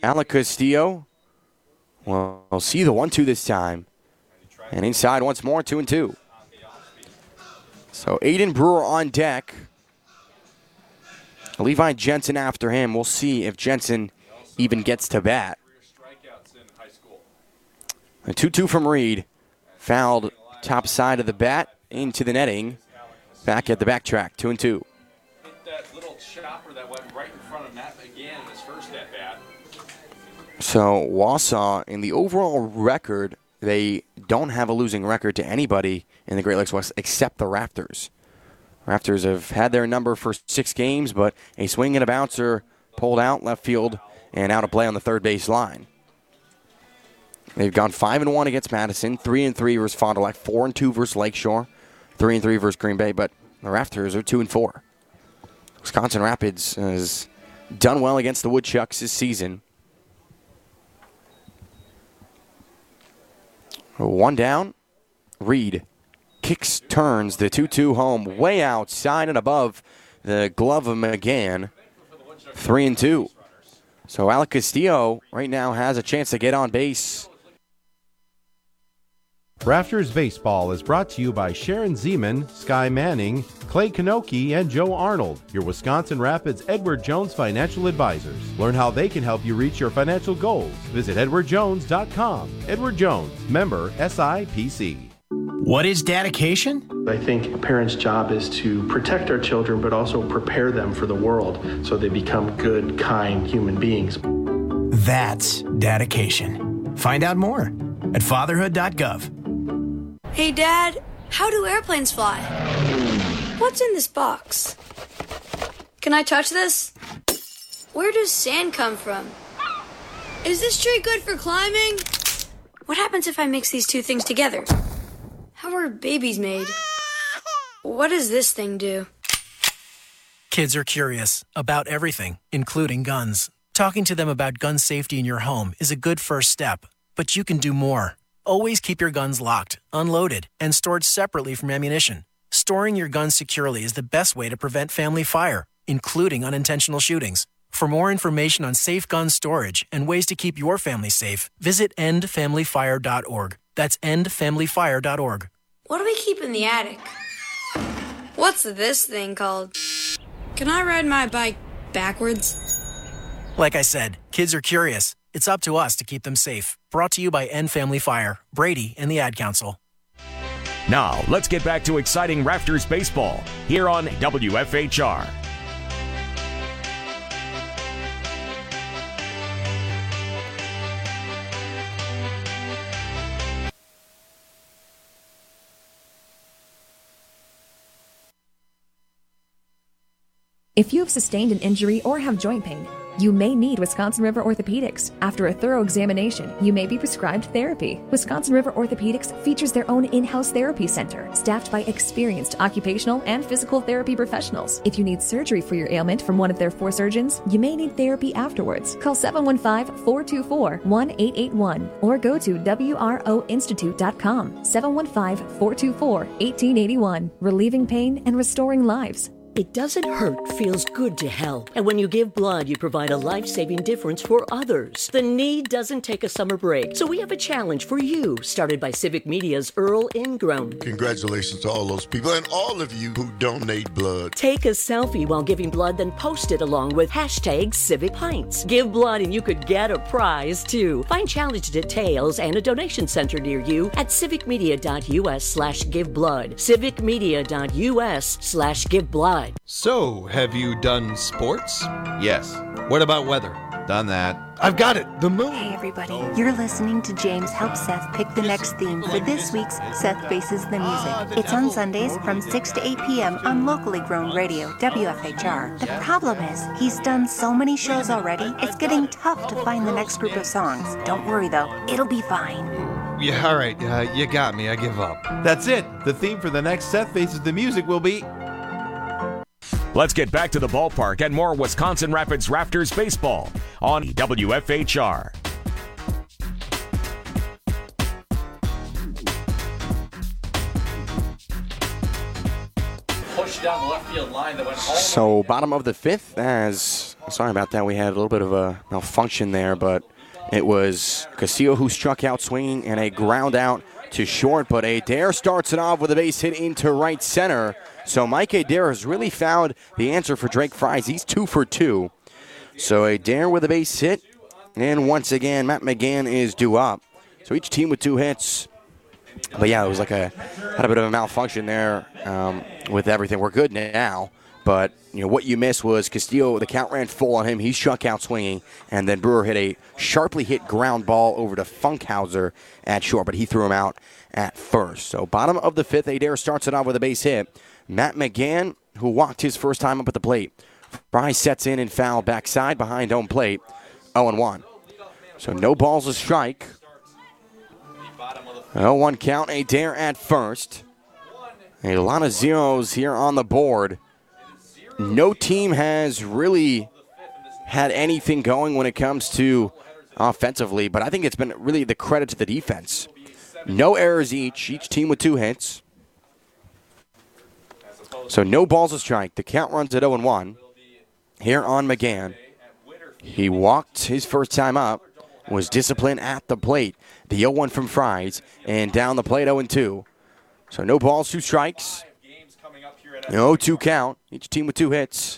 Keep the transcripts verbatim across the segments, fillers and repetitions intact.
Alec Castillo will we'll see the one two this time. And inside once more, two and two. So Aiden Brewer on deck. Levi Jensen after him. We'll see if Jensen even gets to bat. A two two from Reed. Fouled top side of the bat into the netting. Back at the backtrack, two and two. That little chopper that went right in front of Matt again in his first at bat. So Wausau, in the overall record, they don't have a losing record to anybody in the Great Lakes West except the Raptors. Raptors have had their number for six games, but a swing and a bouncer pulled out left field and out of play on the third base line. They've gone five and one against Madison, three and three versus Fond du Lac, four and two versus Lakeshore, three and three versus Green Bay, but the Raptors are two and four. Wisconsin Rapids has done well against the Woodchucks this season. One down. Reed kicks, turns the two two home way outside and above the glove of McGann. Three and two. So Alec Castillo right now has a chance to get on base. Rafters Baseball is brought to you by Sharon Zeman, Sky Manning, Clay Kanoki, and Joe Arnold, your Wisconsin Rapids Edward Jones financial advisors. Learn how they can help you reach your financial goals. Visit edward jones dot com. Edward Jones, member S I P C. What is dedication? I think a parent's job is to protect our children, but also prepare them for the world so they become good, kind human beings. That's dedication. Find out more at fatherhood dot gov. Hey, Dad, how do airplanes fly? What's in this box? Can I touch this? Where does sand come from? Is this tree good for climbing? What happens if I mix these two things together? How are babies made? What does this thing do? Kids are curious about everything, including guns. Talking to them about gun safety in your home is a good first step, but you can do more. Always keep your guns locked, unloaded, and stored separately from ammunition. Storing your guns securely is the best way to prevent family fire, including unintentional shootings. For more information on safe gun storage and ways to keep your family safe, visit end family fire dot org. That's end family fire dot org. What do we keep in the attic? What's this thing called? Can I ride my bike backwards? Like I said, kids are curious. It's up to us to keep them safe. Brought to you by End Family Fire, Brady, and the Ad Council. Now, let's get back to exciting Rafters baseball here on W F H R. If you have sustained an injury or have joint pain, you may need Wisconsin River Orthopedics. After a thorough examination, you may be prescribed therapy. Wisconsin River Orthopedics features their own in-house therapy center, staffed by experienced occupational and physical therapy professionals. If you need surgery for your ailment from one of their four surgeons, you may need therapy afterwards. Call seven one five, four two four, one eight eight one or go to w r o institute dot com. seven one five, four two four, one eight eight one. Relieving pain and restoring lives. It doesn't hurt, feels good to help. And when you give blood, you provide a life-saving difference for others. The need doesn't take a summer break. So we have a challenge for you, started by Civic Media's Earl Ingram. Congratulations to all those people and all of you who donate blood. Take a selfie while giving blood, then post it along with hashtag Civic Pints. Give blood and you could get a prize, too. Find challenge details and a donation center near you at civicmedia.us slash give blood. civicmedia.us slash give blood. So, have you done sports? Yes. What about weather? Done that. I've got it! The moon! Hey everybody, you're listening to James help Seth pick the next theme for this week's Seth Faces the Music. It's on Sundays from six to eight p.m. on locally grown radio, W F H R. The problem is, he's done so many shows already, it's getting tough to find the next group of songs. Don't worry though, it'll be fine. Yeah, alright, uh, you got me, I give up. That's it. The theme for the next Seth Faces the Music will be... Let's get back to the ballpark and more Wisconsin Rapids Rafters baseball on W F H R. Push down the left field line that went all So bottom of the fifth as Sorry about that. We had a little bit of a malfunction there, but it was Castillo who struck out swinging and a ground out to short. But Adair starts it off with a base hit into right center. So Mike Adair has really found the answer for Drake Fries. He's two for two. So Adair with a base hit. And once again, Matt McGann is due up. So each team with two hits. But yeah, it was like a had a bit of a malfunction there um, with everything. We're good now. But, you know, what you missed was Castillo, the count ran full on him. He struck out swinging. And then Brewer hit a sharply hit ground ball over to Funkhauser at short. But he threw him out at first. So bottom of the fifth, Adair starts it off with a base hit. Matt McGann, who walked his first time up at the plate. Fry sets in and foul backside behind home plate. oh and one. So no balls a strike. oh one count, Adair at first. A lot of zeros here on the board. No team has really had anything going when it comes to offensively, but I think it's been really the credit to the defense. No errors each, each team with two hits. So no balls a strike. The count runs at oh and one. Here on McGann. He walked his first time up, was disciplined at the plate. The oh one from Fries, and down the plate oh and two. So no balls, two strikes. No oh two count. Each team with two hits.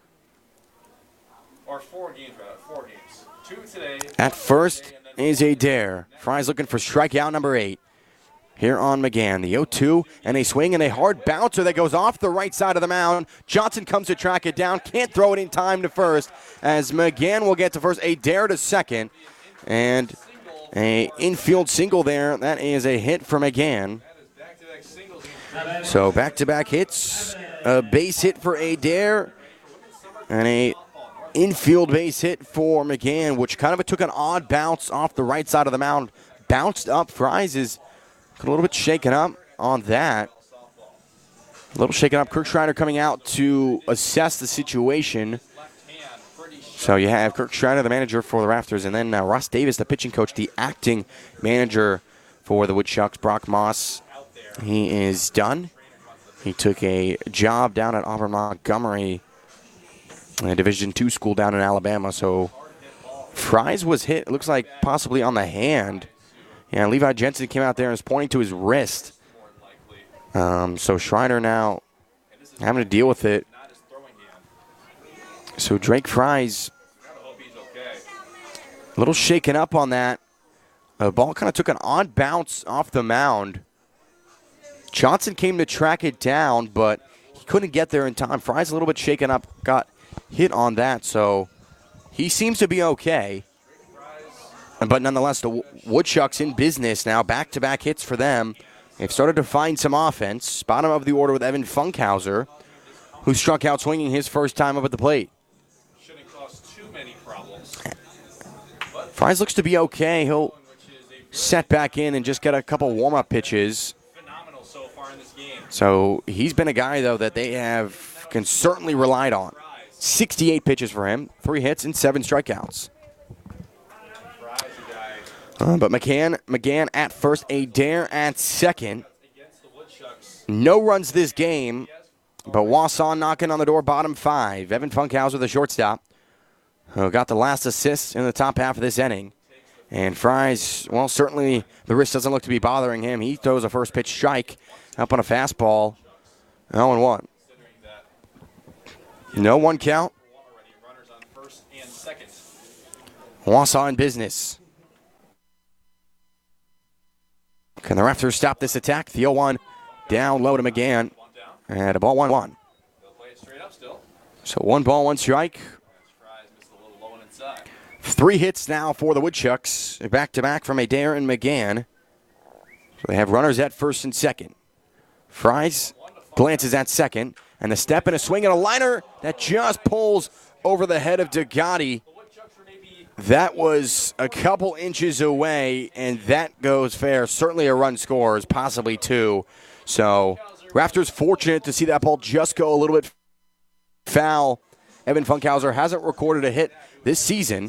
Or four games, rather. Four games. Two today. At first is Adair. Fries looking for strikeout number eight. Here on McGann, the oh two, and a swing and a hard bouncer that goes off the right side of the mound. Johnson comes to track it down, can't throw it in time to first, as McGann will get to first. Adair to second, and a infield single there. That is a hit for McGann. So back-to-back hits, a base hit for Adair, and a infield base hit for McGann, which kind of took an odd bounce off the right side of the mound. Bounced up. Fries is a little bit shaken up on that. A little shaken up. Kirk Schreider coming out to assess the situation. So you have Kirk Schreider, the manager for the Rafters, and then uh, Ross Davis, the pitching coach, the acting manager for the Woodchucks. Brock Moss, he is done. He took a job down at Auburn Montgomery, a Division two school down in Alabama. So Fries was hit, it looks like possibly on the hand. Yeah, Levi Jensen came out there and was pointing to his wrist. Um, so Schreider now having to deal with it. So Drake Fries a little shaken up on that. The ball kind of took an odd bounce off the mound. Johnson came to track it down, but he couldn't get there in time. Fries a little bit shaken up, got hit on that, so he seems to be okay. But nonetheless, the Woodchucks in business now. Back-to-back hits for them. They've started to find some offense. Bottom of the order with Evan Funkhauser, who struck out swinging his first time up at the plate. Shouldn't cause too many problems. Fries looks to be okay. He'll set back in and just get a couple warm-up pitches. Phenomenal so far in this game. So he's been a guy, though, that they have can certainly relied on. sixty-eight pitches for him, three hits and seven strikeouts. Uh, but McCann, McGann at first, Adair at second. No runs this game, but Wausau knocking on the door, bottom five. Evan Funkhauser, the shortstop, who got the last assist in the top half of this inning. And Fries, well, certainly the wrist doesn't look to be bothering him. He throws a first pitch strike up on a fastball. oh and one. No one count. Wausau in business. Can the Rafters stop this attack? The oh one down low to McGann. And a ball one one. So one ball, one strike. Three hits now for the Woodchucks. Back-to-back from Adair and McGann. So they have runners at first and second. Fries glances at second. And the step and a swing and a liner that just pulls over the head of Degatti. That was a couple inches away, and that goes fair. Certainly a run scores, possibly two. So Rafters fortunate to see that ball just go a little bit foul. Evan Funkhauser hasn't recorded a hit this season.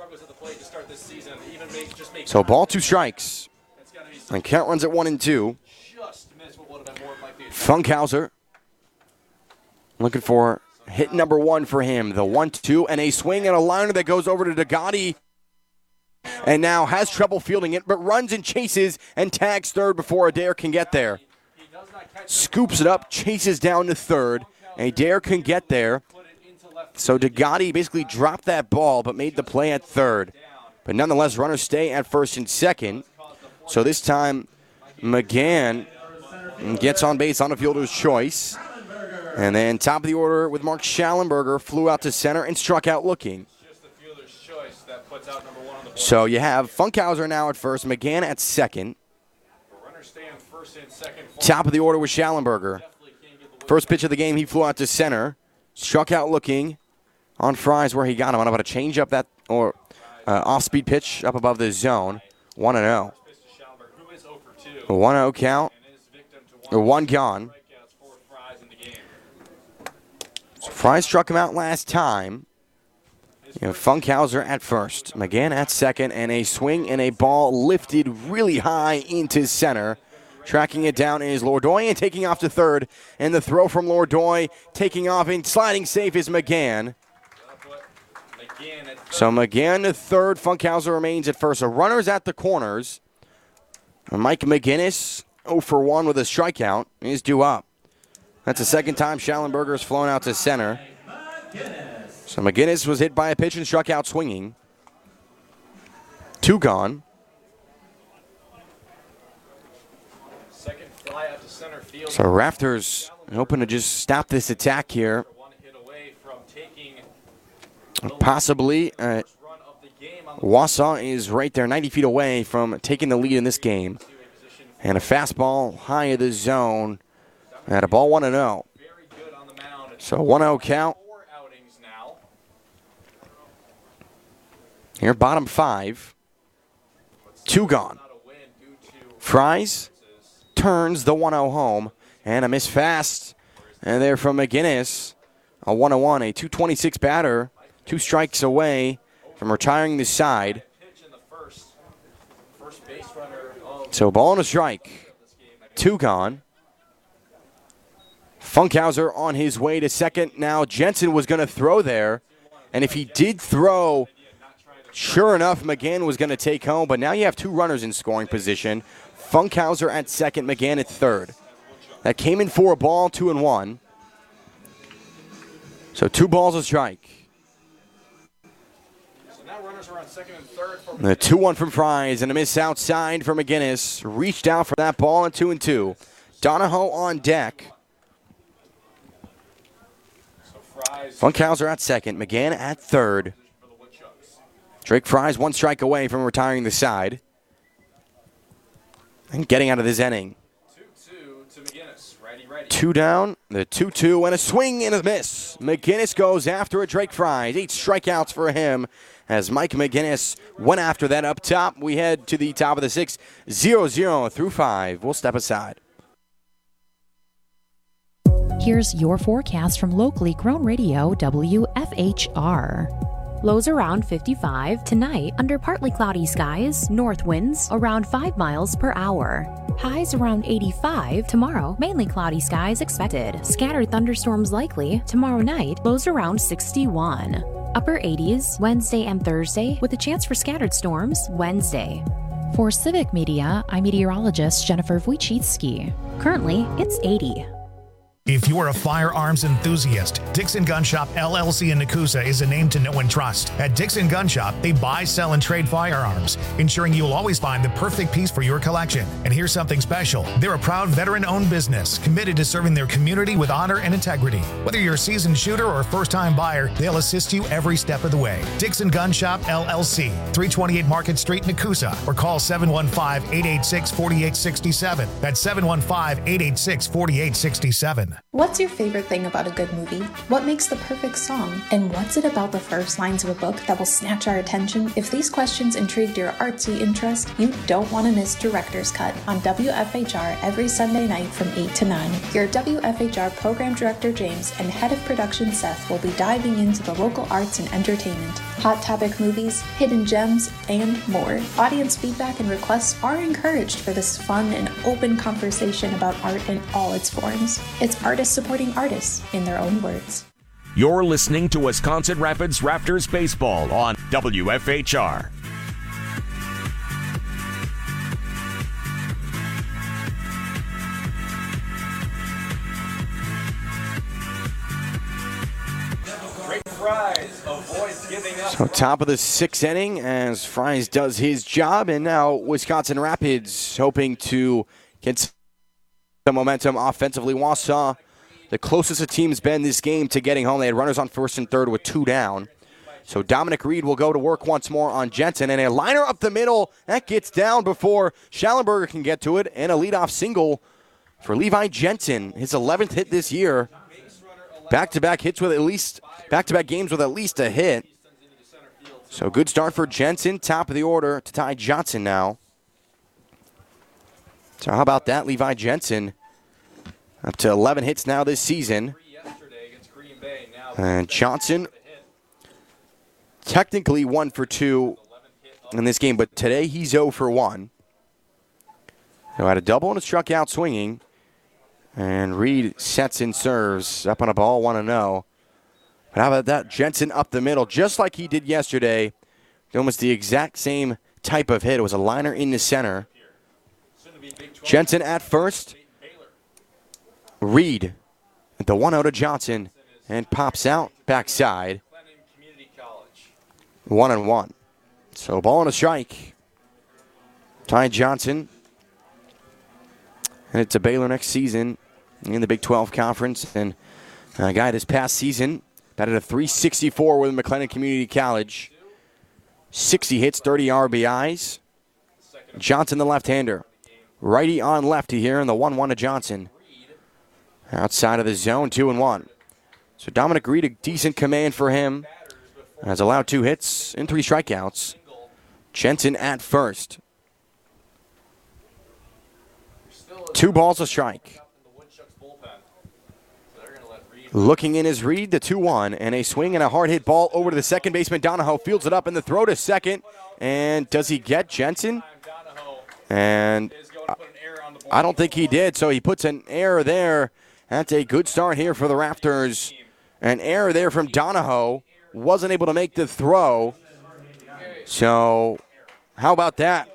So ball, two strikes. And count runs at one and two. Funkhauser looking for hit number one for him. The one two and a swing and a liner that goes over to Degati. And now has trouble fielding it, but runs and chases and tags third before Adair can get there. Scoops it up, chases down to third. Adair can get there. So Degati basically dropped that ball, but made the play at third. But nonetheless, runners stay at first and second. So this time, McGann gets on base on a fielder's choice. And then top of the order with Mark Schallenberger flew out to center and struck out looking. So you have Funkhauser now at first, McGann at second. Top of the order with Schallenberger. First pitch of the game, he flew out to center. Struck out looking on Fries where he got him on about a change up that or uh, off-speed pitch up above the zone. one and oh. one oh count. One gone. So Fries struck him out last time. You know, Funkhauser at first, McGann at second, and a swing and a ball lifted really high into center. Tracking it down is Lourdoy and taking off to third. And the throw from Lourdoy taking off and sliding safe is McGann. So McGann to third, Funkhauser remains at first. So runners at the corners. Mike McGinnis, oh for one with a strikeout, is due up. That's the second time Schallenberger's flown out to center. So McGinnis was hit by a pitch and struck out swinging. Two gone. So Raptors hoping to just stop this attack here. Possibly. Uh, Wausau is right there, ninety feet away from taking the lead in this game. And a fastball high of the zone. At a ball one and oh. So one oh count. Here, bottom five. Two gone. Fries turns the one oh home. And a miss fast. And there from McGinnis. A one oh one, a two twenty-six batter. Two strikes away from retiring the side. So ball and a strike. Two gone. Funkhauser on his way to second. Now Jensen was going to throw there. And if he did throw, sure enough, McGann was going to take home. But now you have two runners in scoring position. Funkhauser at second, McGann at third. That came in for a ball, two and one. So two balls a strike. The two one from Fries and a miss outside for McGinnis. Reached out for that ball and two and two. Donahoe on deck. Funkhauser at second. McGann at third. Drake Fries one strike away from retiring the side. And getting out of this inning. Two down, the two two, and a swing and a miss. McGinnis goes after it. Drake Fries, eight strikeouts for him as Mike McGinnis went after that up top. We head to the top of the sixth, zero zero through five. We'll step aside. Here's your forecast from locally grown radio W F H R. Lows around fifty-five. Tonight, under partly cloudy skies, north winds around five miles per hour. Highs around eighty-five. Tomorrow, mainly cloudy skies expected. Scattered thunderstorms likely. Tomorrow night, lows around sixty-one. Upper eighties, Wednesday and Thursday, with a chance for scattered storms Wednesday. For Civic Media, I'm meteorologist Jennifer Wojcicki. Currently, it's eighty. If you are a firearms enthusiast, Dixon Gun Shop L L C in Nakusa is a name to know and trust. At Dixon Gun Shop, they buy, sell, and trade firearms, ensuring you'll always find the perfect piece for your collection. And here's something special. They're a proud veteran-owned business, committed to serving their community with honor and integrity. Whether you're a seasoned shooter or a first-time buyer, they'll assist you every step of the way. Dixon Gun Shop L L C, three twenty-eight Market Street, Nakusa, or call seven one five, eight eight six, four eight six seven. That's seven one five, eight eight six, four eight six seven. What's your favorite thing about a good movie? What makes the perfect song? And what's it about the first lines of a book that will snatch our attention? If these questions intrigued your artsy interest, you don't want to miss Director's Cut on W F H R every Sunday night from eight to nine. Your W F H R Program Director James and Head of Production Seth will be diving into the local arts and entertainment, hot topic movies, hidden gems, and more. Audience feedback and requests are encouraged for this fun and open conversation about art in all its forms. It's artists supporting artists in their own words. You're listening to Wisconsin Rapids Raptors Baseball on W F H R. So top of the sixth inning as Fries does his job, and now Wisconsin Rapids hoping to get some momentum offensively. Wausau, the closest a team's been this game to getting home. They had runners on first and third with two down. So Dominic Reed will go to work once more on Jensen, and a liner up the middle. That gets down before Schallenberger can get to it, and a leadoff single for Levi Jensen, his eleventh hit this year. Back-to-back hits with at least, back-to-back games with at least a hit. So good start for Jensen, top of the order to Ty Johnson now. So how about that, Levi Jensen? Up to eleven hits now this season. And Johnson, technically one for two in this game, but today he's zero for one. So had a double and a struck out swinging. And Reed sets and serves up on a ball, one and oh. But how about that? Jensen up the middle, just like he did yesterday. Almost the exact same type of hit. It was a liner in the center. Jensen at first. Reed at the one oh to Johnson. And pops out backside. One and one. So ball and a strike. Ty Johnson. And it's a Baylor next season in the Big twelve Conference. And a guy this past season batted a three sixty-four with McLennan Community College. sixty hits, thirty R B Is. Johnson, the left-hander. Righty on lefty here in the one one to Johnson. Outside of the zone, two and one. So Dominic Reed, a decent command for him. Has allowed two hits and three strikeouts. Jensen at first. Two balls a strike. Looking in is Reed, the two one, and a swing and a hard hit ball over to the second baseman. Donahoe fields it up in the throw to second. And does he get Jensen? And I don't think he did, so he puts an error there. That's a good start here for the Raptors. An error there from Donahoe. Wasn't able to make the throw. So how about that?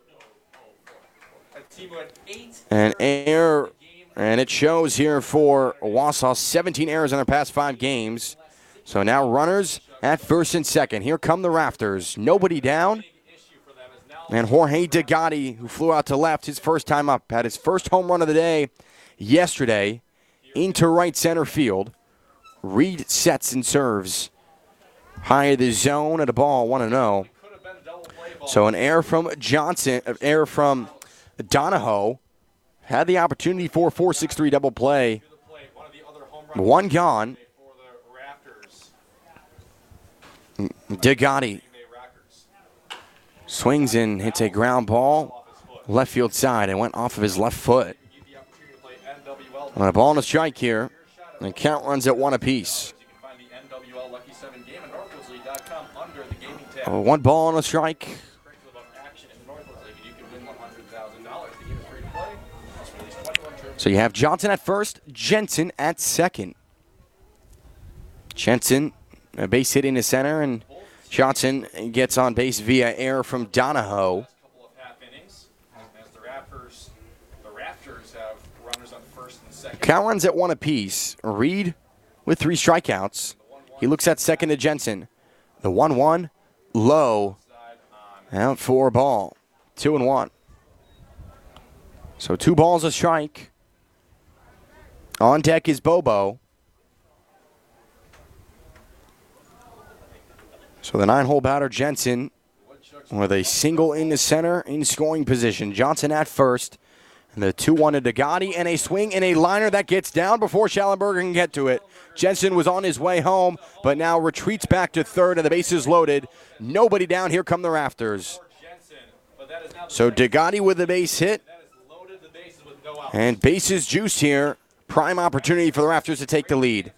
An error, and it shows here for Wausau, seventeen errors in their past five games. So now runners at first and second. Here come the Raptors. Nobody down. And Jorge Degatti, who flew out to left his first time up, had his first home run of the day yesterday into right center field. Reed sets and serves. High of the zone at a ball, one and oh. So an error from Johnson, an error from Donahoe. Had the opportunity for a four six three double play. One gone. Degatti swings and hits a ground ball left field side and went off of his left foot. On a ball and a strike here. And count runs at one apiece. Oh, one ball and a strike. So you have Johnson at first, Jensen at second. Jensen, a base hit in the center, and Johnson gets on base via error from Donahoe. Count runs at one apiece. Reed with three strikeouts. He looks at second to Jensen. The one one, low, out for a ball. Two and one. So two balls a strike. On deck is Bobo. So the nine-hole batter, Jensen, with a single in the center in scoring position. Johnson at first. And the two one to Degatti, and a swing and a liner that gets down before Schallenberger can get to it. Jensen was on his way home, but now retreats back to third, and the bases loaded. Nobody down. Here come the Raptors. So Degatti with a base hit. And bases juiced here. Prime opportunity for the Raptors to take the lead.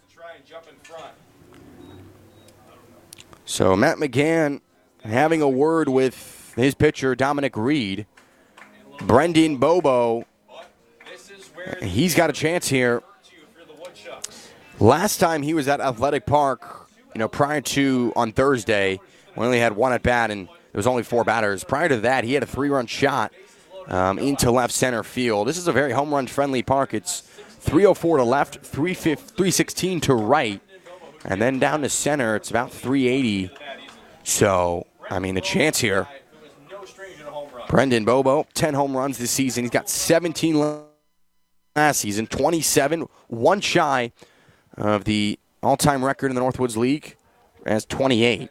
So Matt McGann having a word with his pitcher, Dominic Reed. Brendan Bobo, he's got a chance here. Last time he was at Athletic Park, you know, prior to on Thursday, we only had one at bat and there was only four batters. Prior to that, he had a three-run shot um, into left center field. This is a very home run-friendly park. It's three oh four to left, three sixteen to right, and then down to center, it's about three eighty. So, I mean, the chance here. Brendan Bobo, ten home runs this season. He's got seventeen last season, twenty-seven, one shy of the all-time record in the Northwoods League as twenty-eight.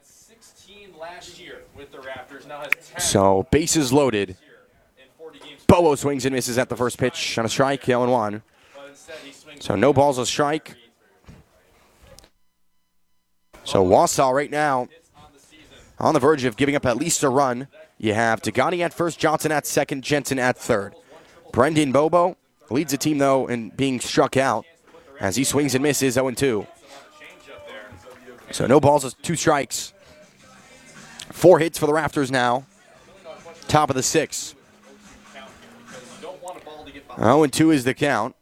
So, bases loaded. Bobo swings and misses at the first pitch on a strike, oh and one. So, no balls, a strike. So, Wausau right now on the verge of giving up at least a run. You have Tagani at first, Johnson at second, Jensen at third. Brendan Bobo leads the team, though, in being struck out as he swings and misses, oh and two. So no balls, two strikes. Four hits for the Rafters now. Top of the sixth. oh and two is the count.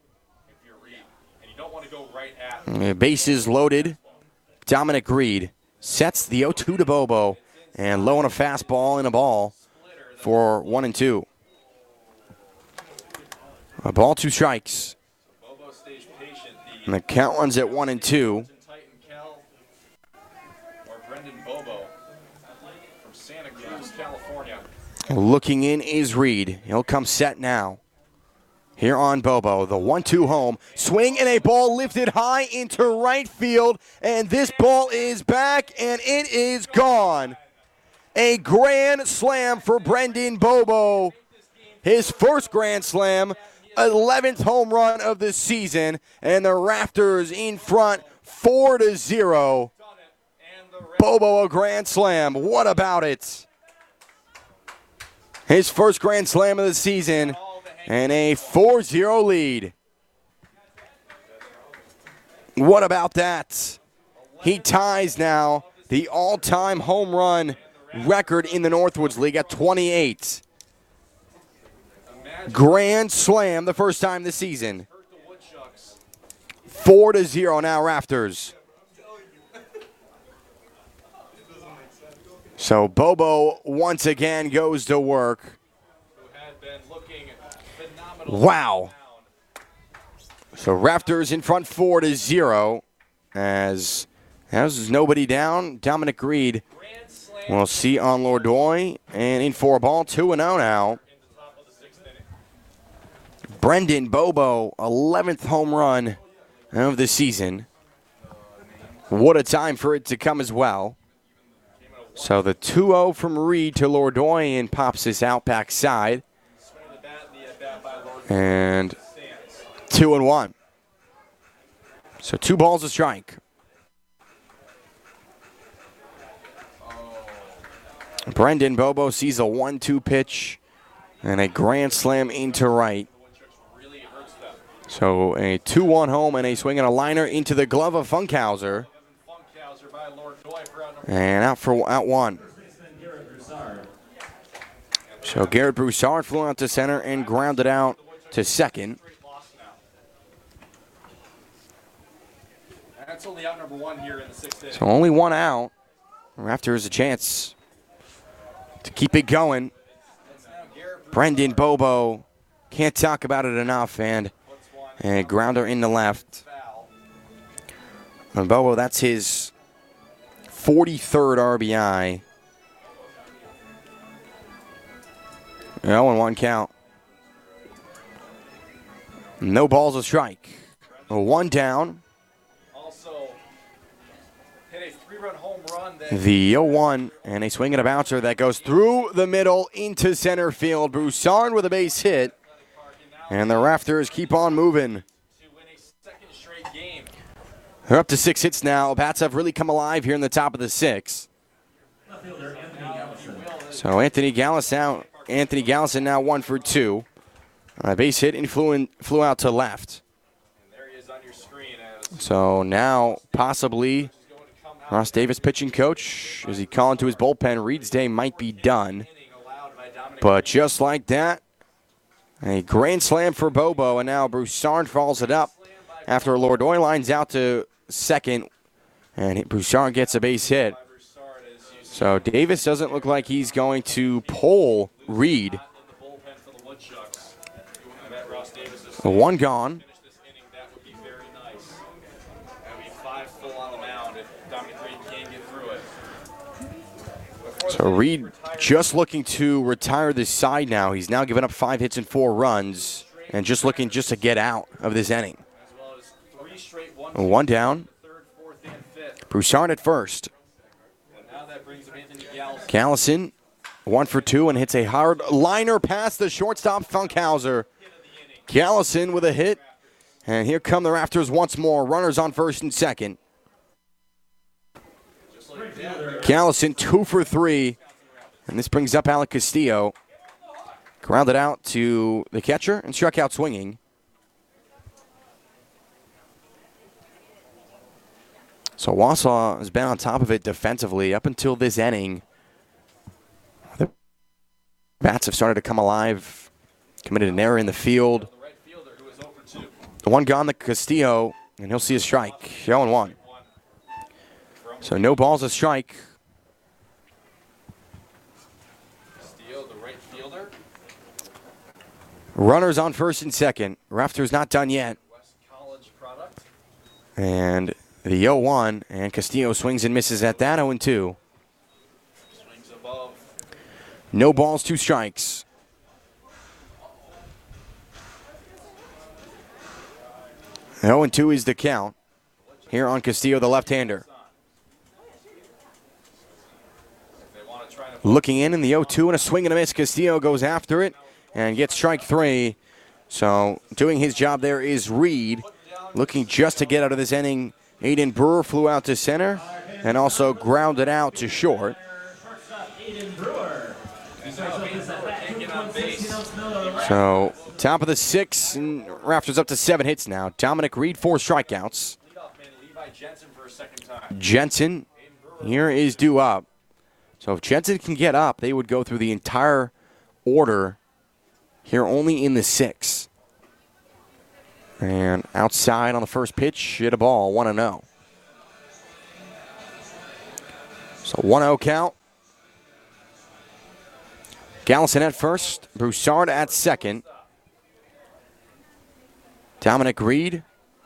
Bases loaded. Dominic Reed sets the oh two to Bobo. And low on a fastball and a ball for one and two. A ball, two strikes. And the count runs at one and two. Looking in is Reed. He'll come set now. Here on Bobo, the one two home. Swing and a ball lifted high into right field. And this ball is back and it is gone. A grand slam for Brendan Bobo. His first grand slam, eleventh home run of the season, and the Rafters in front four to zero. Bobo a grand slam. What about it? His first grand slam of the season and a four zero lead. What about that? He ties now the all-time home run record in the Northwoods League at twenty-eight. Grand slam the first time this season. Four to zero now, Rafters. So Bobo once again goes to work. Wow. So Rafters in front four to zero as there's nobody down. Dominic Reed. We'll see on Lordoy, and in for a ball, two and oh now. Brendan Bobo, eleventh home run of the season. What a time for it to come as well. So the two oh from Reed to Lordoy and pops this out back side. And two and one. So two balls a strike. Brendan Bobo sees a one two pitch and a grand slam into right. So a two one home and a swing and a liner into the glove of Funkhauser. And out for out one. So Garrett Broussard flew out to center and grounded out to second. That's only out number one here in the sixth inning. So only one out. Rafters a chance to keep it going. Brendan Bobo can't talk about it enough, and a grounder in the left. And Bobo, that's his forty-third R B I. oh and one count. No balls a strike. A one down. Also hit a three-run home run. The oh one and a swing and a bouncer that goes through the middle into center field. Broussard with a base hit. And the Rafters keep on moving. They're up to six hits now. Bats have really come alive here in the top of the sixth. So Anthony Gallus out. Anthony Gallison now one for two. A base hit and flew, in, flew out to left. So now possibly Ross Davis, pitching coach, as he calling to his bullpen, Reed's day might be done. But just like that, a grand slam for Bobo, and now Broussard follows it up after Lordoy lines out to second, and Broussard gets a base hit. So Davis doesn't look like he's going to pull Reed. One gone. So Reed just looking to retire this side now. He's now given up five hits and four runs and just looking just to get out of this inning. One down. Broussard at first. Callison, one for two, and hits a hard liner past the shortstop, Funkhauser. Callison with a hit, and here come the Raptors once more. Runners on first and second. Callison, two for three, and this brings up Alec Castillo. Grounded out to the catcher and struck out swinging. So Wausau has been on top of it defensively up until this inning. The bats have started to come alive. Committed an error in the field. The one gone to Castillo, and he'll see a strike. oh and one. So no balls, a strike. Castillo, the right fielder. Runners on first and second. Raptors not done yet. West College product. And the oh one, and Castillo swings and misses at that, oh and two. Swings above. No balls, two strikes. oh and two is the count here on Castillo, the left-hander. Looking in in the oh two and a swing and a miss. Castillo goes after it and gets strike three. So doing his job there is Reed. Looking just to get out of this inning. Aiden Brewer flew out to center and also grounded out to short. So top of the six, and Raptors up to seven hits now. Dominic Reed, four strikeouts. Jensen here is due up. So if Jensen can get up, they would go through the entire order here only in the sixth. And outside on the first pitch, hit a ball, one and oh. So one oh count. Gallison at first, Broussard at second. Dominic Reed,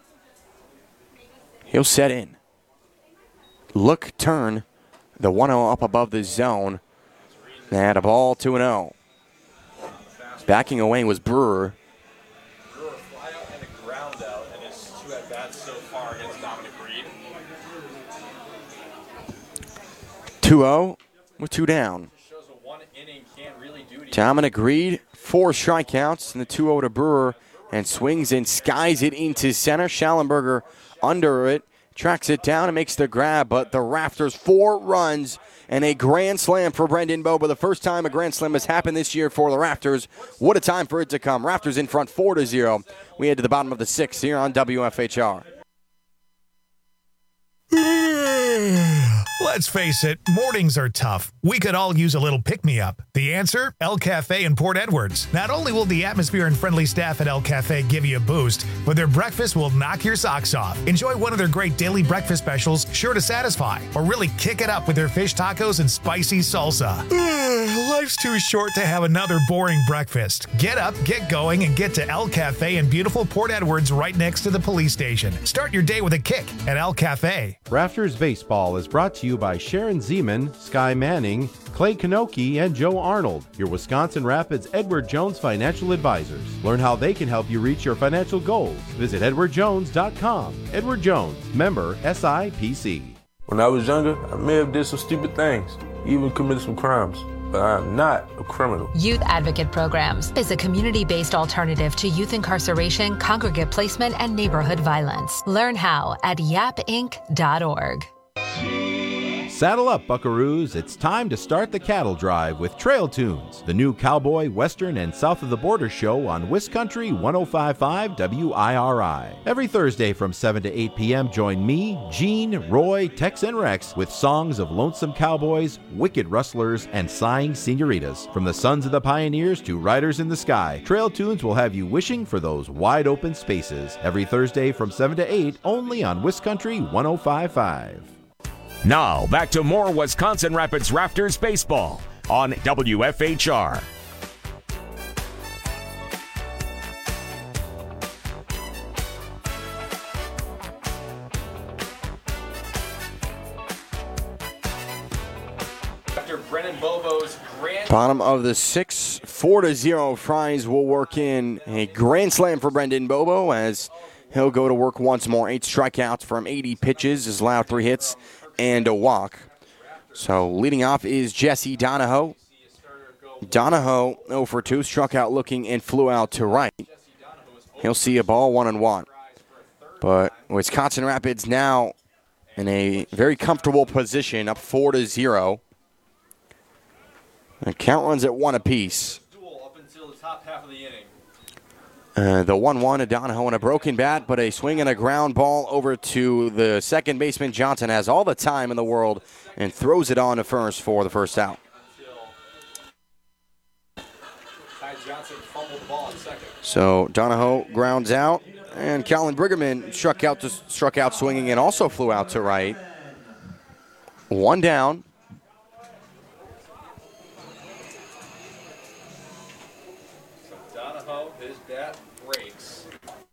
he'll set in. Look, turn, the one oh up above the zone. And a ball, two and oh. Backing away was Brewer. Brewer fly out and a ground out, and his two at-bats so far against Dominic Reed. two oh with two down. Shows a one inning can't really do to Dominic Reed, four strikeouts, and the two oh to Brewer, and swings and skies it into center. Schallenberger under it, tracks it down and makes the grab, but the Raptors, four runs and a grand slam for Brendan Boba. The first time a grand slam has happened this year for the Raptors. What a time for it to come. Raptors in front four to zero. We head to the bottom of the sixth here on W F H R. Let's face it, mornings are tough. We could all use a little pick-me-up. The answer? El Cafe in Port Edwards. Not only will the atmosphere and friendly staff at El Cafe give you a boost, but their breakfast will knock your socks off. Enjoy one of their great daily breakfast specials, sure to satisfy. Or really kick it up with their fish tacos and spicy salsa. Life's too short to have another boring breakfast. Get up, get going, and get to El Cafe in beautiful Port Edwards right next to the police station. Start your day with a kick at El Cafe. Raptors Baseball is brought to you by Sharon Zeman, Sky Manning, Clay Kanoki, and Joe Arnold, your Wisconsin Rapids Edward Jones financial advisors. Learn how they can help you reach your financial goals. Visit edward jones dot com. Edward Jones, member S I P C. When I was younger, I may have did some stupid things, even committed some crimes. But I am not a criminal. Youth Advocate Programs is a community-based alternative to youth incarceration, congregate placement, and neighborhood violence. Learn how at yap inc dot org. Saddle up, buckaroos. It's time to start the cattle drive with Trail Tunes, the new cowboy, western, and south of the border show on Wiscountry one oh five point five W I R I. Every Thursday from seven to eight p.m., join me, Gene, Roy, Tex, and Rex with songs of lonesome cowboys, wicked rustlers, and sighing senoritas. From the sons of the pioneers to riders in the sky, Trail Tunes will have you wishing for those wide open spaces. Every Thursday from seven to eight, only on Wiscountry one oh five point five. Now, back to more Wisconsin Rapids Raptors baseball on W F H R. After Brennan Bobo's grand Bottom of the six, four to zero. Fries will work in a grand slam for Brendan Bobo as he'll go to work once more. Eight strikeouts from eighty pitches, has allowed three hits and a walk. So leading off is Jesse Donahoe. Donahoe oh for two, struck out looking and flew out to right. He'll see a ball one and one. But Wisconsin Rapids now in a very comfortable position, up four to zero. The count runs at one apiece. up until the top half of the inning. Uh, the one one to Donahoe and a broken bat, but a swing and a ground ball over to the second baseman. Johnson has all the time in the world and throws it on to first for the first out. Ty Johnson fumbled the ball in second. So Donahoe grounds out, and Colin Briggerman struck out, to, struck out swinging and also flew out to right. One down. His bat breaks.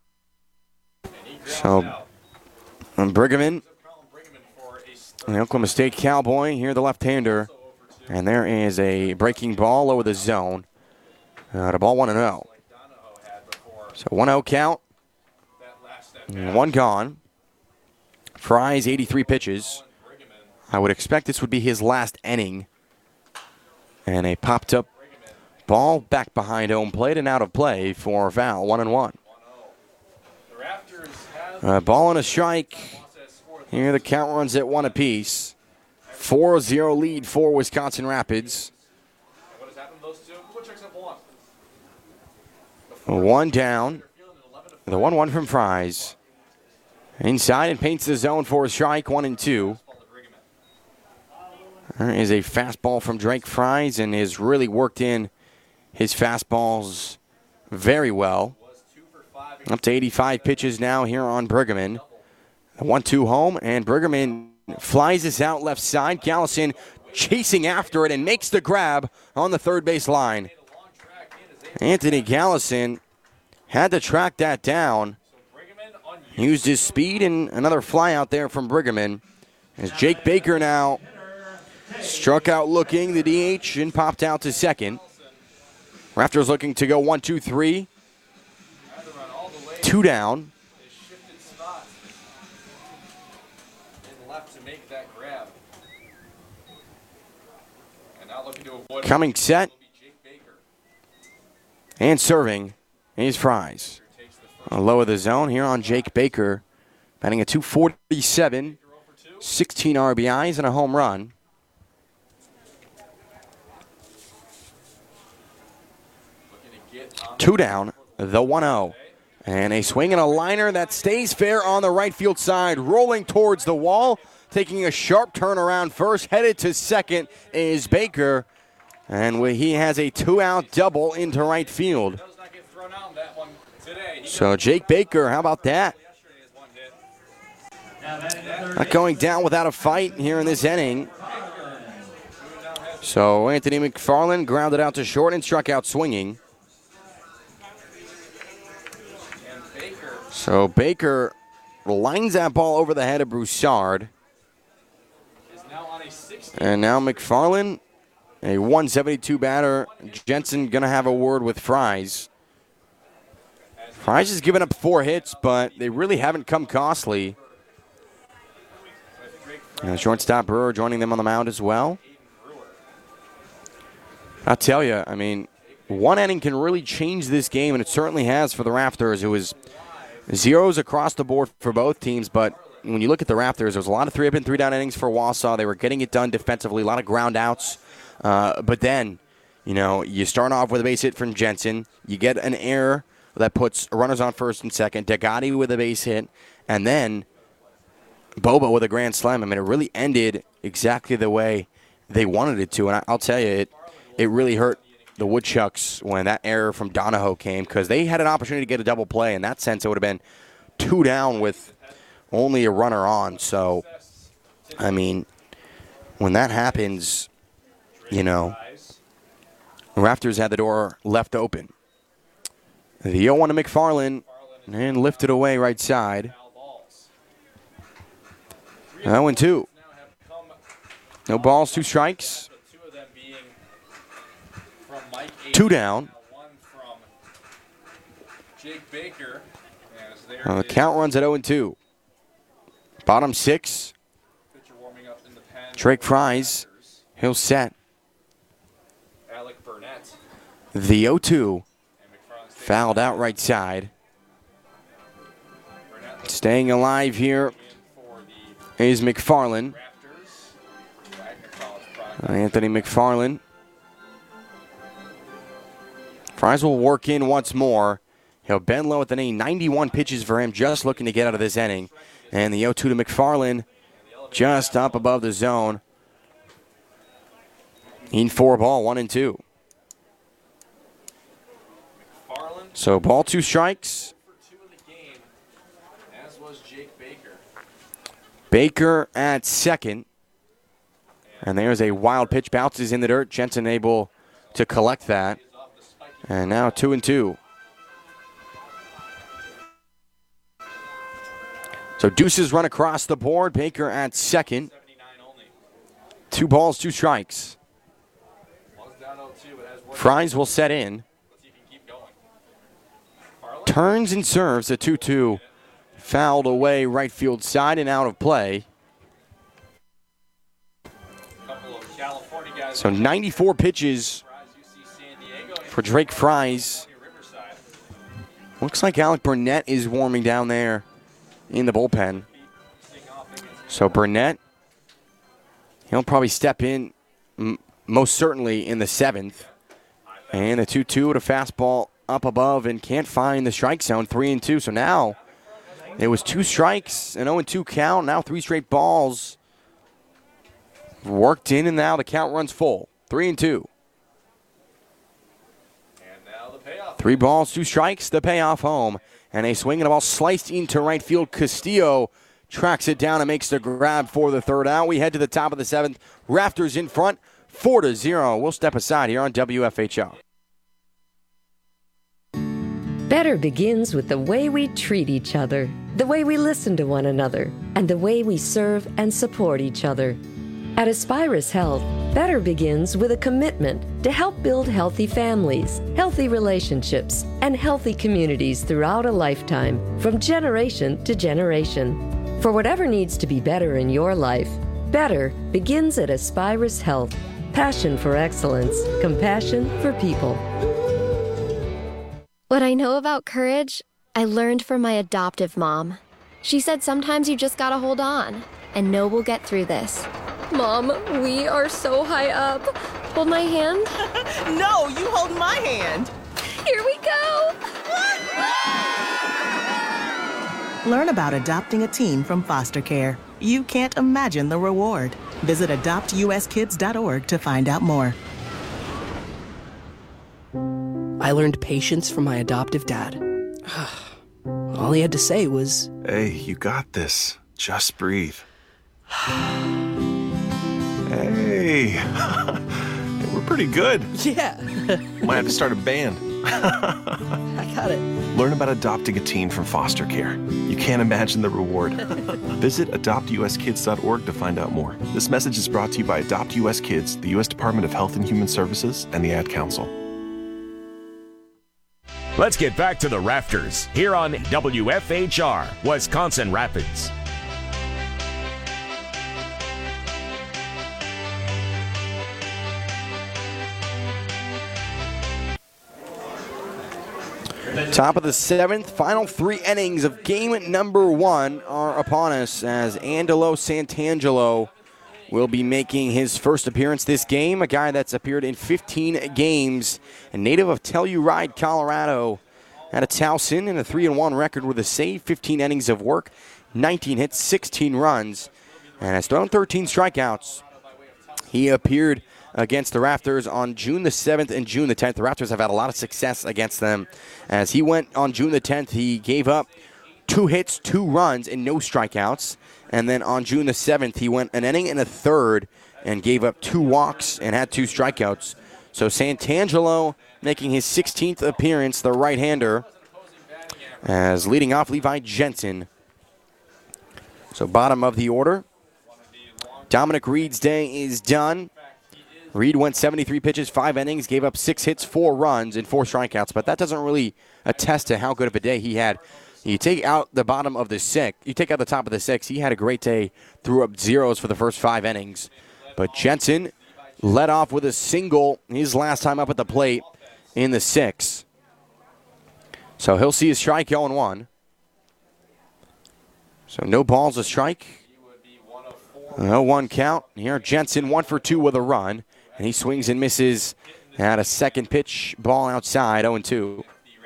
So, um, Briggerman, the Oklahoma State Cowboy, here the left-hander. And there is a breaking ball over the zone. Uh, the ball one and oh. So one oh count. And one gone. Fries, eighty-three pitches. I would expect this would be his last inning. And a popped-up ball back behind home plate and out of play for foul, one and one. Uh, ball and a strike. Here the count runs at one apiece. four zero lead for Wisconsin Rapids. One down. The one one from Fries. Inside and paints the zone for a strike, one and two. There is a fastball from Drake Fries and has really worked in his fastballs very well. Up to eighty-five pitches now here on Briggerman. one two home, and Briggerman flies this out left side. Gallison chasing after it and makes the grab on the third base line. Anthony Gallison had to track that down. Used his speed and another fly out there from Briggerman. As Jake Baker now struck out looking, the D H, and popped out to second. Raptors looking to go one, two, three. Two down. Coming set. And serving is Fries. Low of the zone here on Jake Baker. Batting at two forty-seven. sixteen R B Is and a home run. Two down, the one oh. And a swing and a liner that stays fair on the right field side, rolling towards the wall, taking a sharp turn around first, headed to second is Baker. And he has a two-out double into right field. So Jake Baker, how about that? Not going down without a fight here in this inning. So Anthony McFarland grounded out to short and struck out swinging. So Baker lines that ball over the head of Broussard. And now McFarland, a one seventy-two batter. Jensen going to have a word with Fries. Fries has given up four hits, but they really haven't come costly. And shortstop Brewer joining them on the mound as well. I'll tell you, I mean, one inning can really change this game, and it certainly has for the Raptors. It was zeros across the board for both teams, but when you look at the Raptors, there was a lot of three-up and three-down innings for Wausau. They were getting it done defensively, a lot of ground outs. Uh, but then, you know, you start off with a base hit from Jensen. You get an error that puts runners on first and second. Degatti with a base hit. And then Boba with a grand slam. I mean, it really ended exactly the way they wanted it to. And I, I'll tell you, it, it really hurt the Woodchucks when that error from Donahoe came because they had an opportunity to get a double play. In that sense, it would have been two down with only a runner on. So, I mean, when that happens, you know, Raptors had the door left open. The oh one to McFarland and lifted away right side. oh and two. No balls, two strikes. Two down. Uh, the count runs at oh and two. Bottom six. Drake Fries. He'll set. The oh two. Fouled out right side. Staying alive here is McFarland. Anthony McFarland. Fries will work in once more. He'll bend low at the knee. ninety-one pitches for him, just looking to get out of this inning. And the oh two to McFarland, just up above the zone. In four ball, one and two. So ball, two strikes. Baker at second. And there's a wild pitch, bounces in the dirt. Jensen able to collect that. And now two and two. So deuces run across the board. Baker at second. Two balls, two strikes. Fries will set in. Turns and serves a two two. Fouled away right field side and out of play. So ninety-four pitches for Drake Fries. Looks like Alec Burnett is warming down there in the bullpen. So Burnett, he'll probably step in m most certainly in the seventh. And the two two at a fastball up above and can't find the strike zone, three and two. So now it was two strikes, an oh and two count, now three straight balls. Worked in and now the count runs full, three and two. Three balls, two strikes, the payoff home. And a swing and a ball sliced into right field. Castillo tracks it down and makes the grab for the third out. We head to the top of the seventh. Raptors in front, four to zero. We'll step aside here on W F H R. Better begins with the way we treat each other, the way we listen to one another, and the way we serve and support each other. At Aspirus Health, better begins with a commitment to help build healthy families, healthy relationships, and healthy communities throughout a lifetime, from generation to generation. For whatever needs to be better in your life, better begins at Aspirus Health. Passion for excellence, compassion for people. What I know about courage, I learned from my adoptive mom. She said sometimes you just gotta hold on and know we'll get through this. Mom, we are so high up. Hold my hand. No, you hold my hand. Here we go. Learn about adopting a teen from foster care. You can't imagine the reward. Visit adopt U S kids dot org to find out more. I learned patience from my adoptive dad. All he had to say was, "Hey, you got this. Just breathe." Hey, we're pretty good. Yeah. Might have to start a band. I got it. Learn about adopting a teen from foster care. You can't imagine the reward. Visit adopt U S kids dot org to find out more. This message is brought to you by Adopt U S Kids, the U S Department of Health and Human Services, and the Ad Council. Let's get back to the Rafters here on W F H R, Wisconsin Rapids. Top of the seventh, final three innings of game number one are upon us as Angelo Santangelo will be making his first appearance this game, a guy that's appeared in fifteen games, a native of Telluride, Colorado, out of Towson, in a three and one record with a save, fifteen innings of work, nineteen hits, sixteen runs, and has thrown thirteen strikeouts. He appeared against the Raptors on June the seventh and June the tenth. The Raptors have had a lot of success against them. As he went on June the tenth, he gave up two hits, two runs, and no strikeouts. And then on June the seventh, he went an inning and a third and gave up two walks and had two strikeouts. So Santangelo making his sixteenth appearance, the right-hander, as leading off Levi Jensen. So bottom of the order. Dominic Reed's day is done. Reed went seventy-three pitches, five innings, gave up six hits, four runs, and four strikeouts. But that doesn't really attest to how good of a day he had. You take out the bottom of the six, you take out the top of the six, he had a great day, threw up zeros for the first five innings. But Jensen led off with a single his last time up at the plate in the sixth. So he'll see a strike, oh and one. So no balls, a strike. oh one count. Here Jensen one for two with a run. And he swings and misses at a second pitch ball outside, oh and two.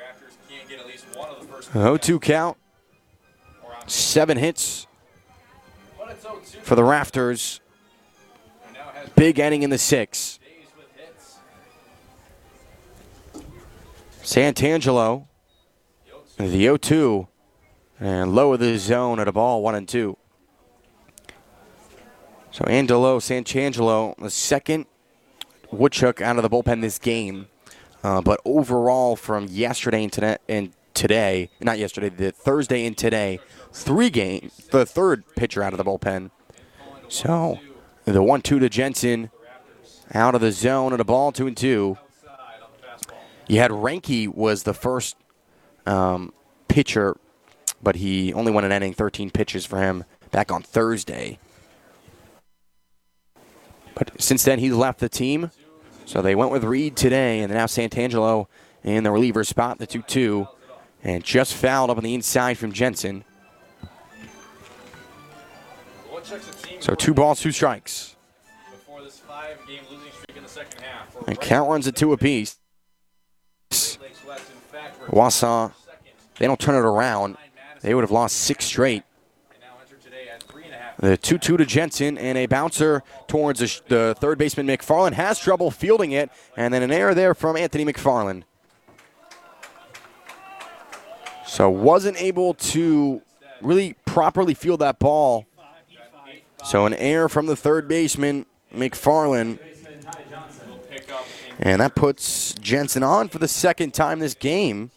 oh two count. Seven hits for the Rafters. Big inning in the sixth. Santangelo, the oh two, and low of the zone at a ball, one and two. So Angelo Santangelo, the second woodchuck out of the bullpen this game. Uh, but overall from yesterday and today, and today, not yesterday, the Thursday and today, three games, the third pitcher out of the bullpen. So the one two to Jensen, out of the zone at a ball, two and two. You had Reinke was the first um, pitcher, but he only went an inning, thirteen pitches for him back on Thursday. But since then, he's left the team. So they went with Reed today, and now Santangelo in the reliever spot, the two two. And just fouled up on the inside from Jensen. So two balls, two strikes. And count runs at two apiece. Wausau, they don't turn it around. They would have lost six straight. The two two to Jensen, and a bouncer towards the, the third baseman McFarland. Has trouble fielding it, and then an error there from Anthony McFarland. So wasn't able to really properly field that ball. So an error from the third baseman, McFarland. And that puts Jensen on for the second time this game.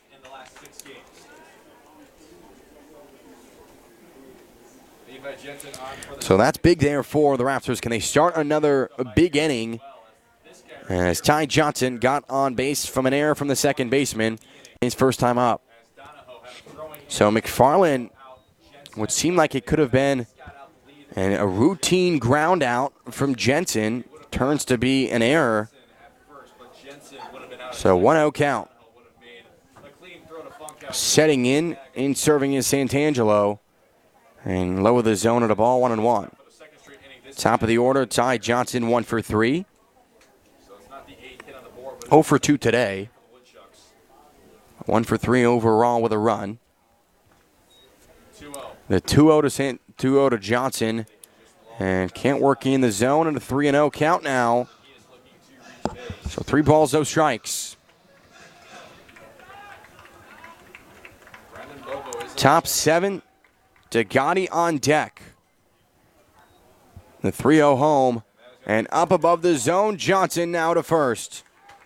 So that's big there for the Raptors. Can they start another big inning? As Ty Johnson got on base from an error from the second baseman his first time up. So McFarland would seem like it could have been an, a routine ground out from Jensen. Turns to be an error. So one oh count. Setting in, in serving is Santangelo. And low of the zone at a ball, one and one. Top of the order, Ty Johnson, one for three. oh for two today. One for three overall with a run. The two oh to San, two oh to Johnson. And can't work in the zone, and a three and oh count now. So three balls, no strikes. Top seven. DeGotti on deck. The three oh home. And up above the zone, Johnson now to first.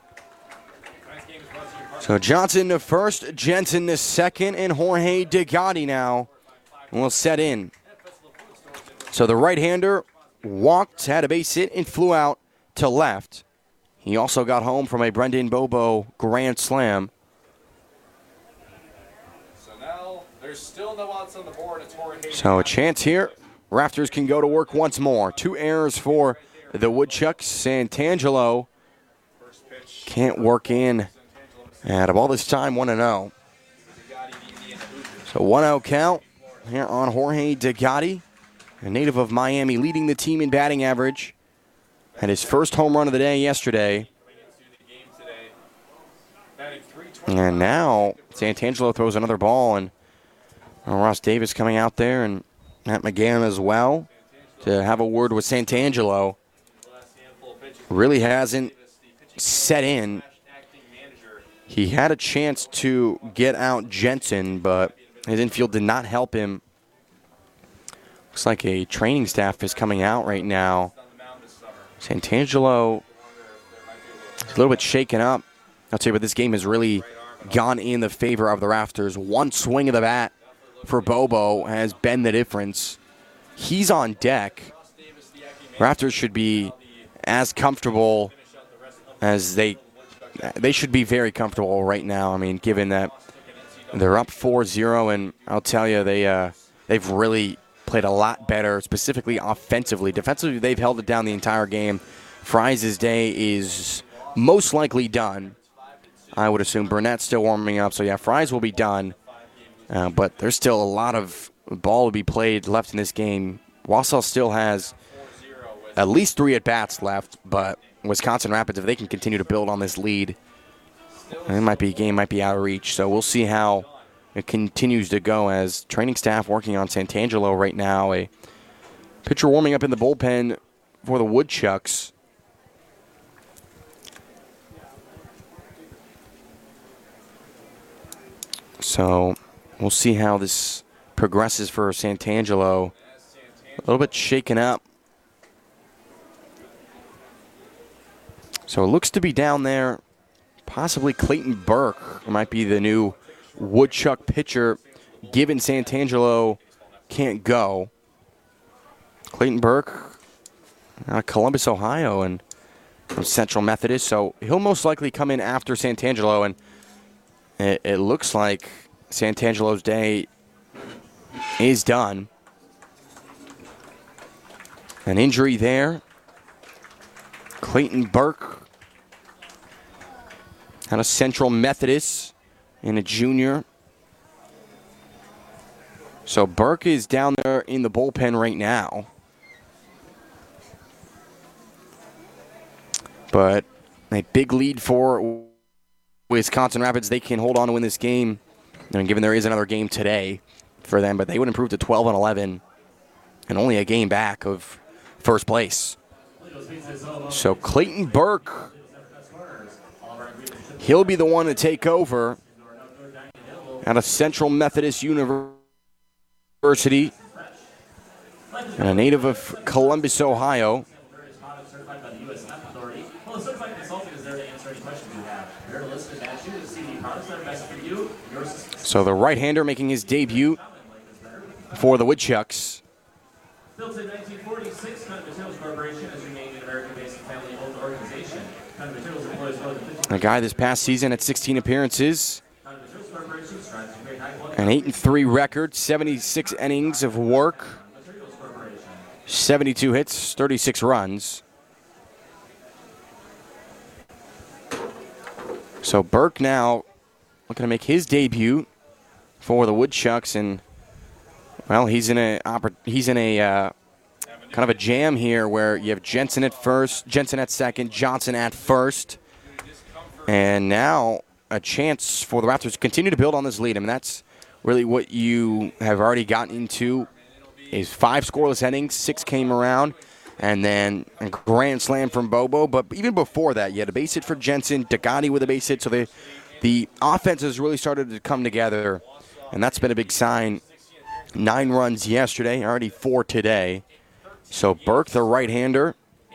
So Johnson to first, Jensen to second, and Jorge DeGotti now will set in. So the right-hander walked, had a base hit, and flew out to left. He also got home from a Brendan Bobo grand slam. There's still no outs on the board. It's Jorge. So a chance here. Raptors can go to work once more. Two errors for the Woodchucks. Santangelo can't work in And of all this time, one and oh. So one oh count here on Jorge Degatti, a native of Miami, leading the team in batting average. Had his first home run of the day yesterday. And now Santangelo throws another ball, and Ross Davis coming out there, and Matt McGann as well, to have a word with Santangelo. Really hasn't set in. He had a chance to get out Jensen, but his infield did not help him. Looks like a training staff is coming out right now. Santangelo is a little bit shaken up. I'll tell you what, this game has really gone in the favor of the Rafters. One swing of the bat for Bobo has been the difference. He's on deck. Rafters should be as comfortable as they they should be very comfortable right now. I mean, given that they're up four zero, and I'll tell you, they uh, they've really played a lot better, specifically offensively. Defensively, they've held it down the entire game. Fries' day is most likely done. I would assume Burnett's still warming up, so yeah, Fries will be done. Uh, but there's still a lot of ball to be played left in this game. Wausau still has at least three at-bats left, but Wisconsin Rapids, if they can continue to build on this lead, it might be game might be out of reach. So we'll see how it continues to go as training staff working on Santangelo right now. A pitcher warming up in the bullpen for the Woodchucks. So we'll see how this progresses for Santangelo. A little bit shaken up. So it looks to be down there, possibly Clayton Burke, who might be the new Woodchuck pitcher, given Santangelo can't go. Clayton Burke, out of Columbus, Ohio, and from Central Methodist, so he'll most likely come in after Santangelo, and it, it looks like Santangelo's day is done. An injury there. Clayton Burke out of Central Methodist and a junior. So Burke is down there in the bullpen right now. But a big lead for Wisconsin Rapids. They can hold on to win this game. And given there is another game today for them, but they would improve to twelve and eleven and only a game back of first place. So Clayton Burke, he'll be the one to take over out of Central Methodist University, and a native of Columbus, Ohio. So the right-hander making his debut for the Woodchucks. Built in nineteen forty-six, Kind of Materials Corporation has remained an American-based family-owned organization. Kind of Materials employs more than fifty. A guy this past season at sixteen appearances, an eight and three record, seventy-six innings of work, seventy-two hits, thirty-six runs. So Burke now looking to make his debut for the Woodchucks, and well, he's in a he's in a uh, kind of a jam here where you have Jensen at first, Jensen at second, Johnson at first, and now a chance for the Raptors to continue to build on this lead. I mean, that's really what you have already gotten into, is five scoreless innings, six came around, and then a grand slam from Bobo. But even before that, you had a base hit for Jensen, Degatti with a base hit, so the the offense has really started to come together, and that's been a big sign. Nine runs yesterday, already four today. So Burke, the right-hander,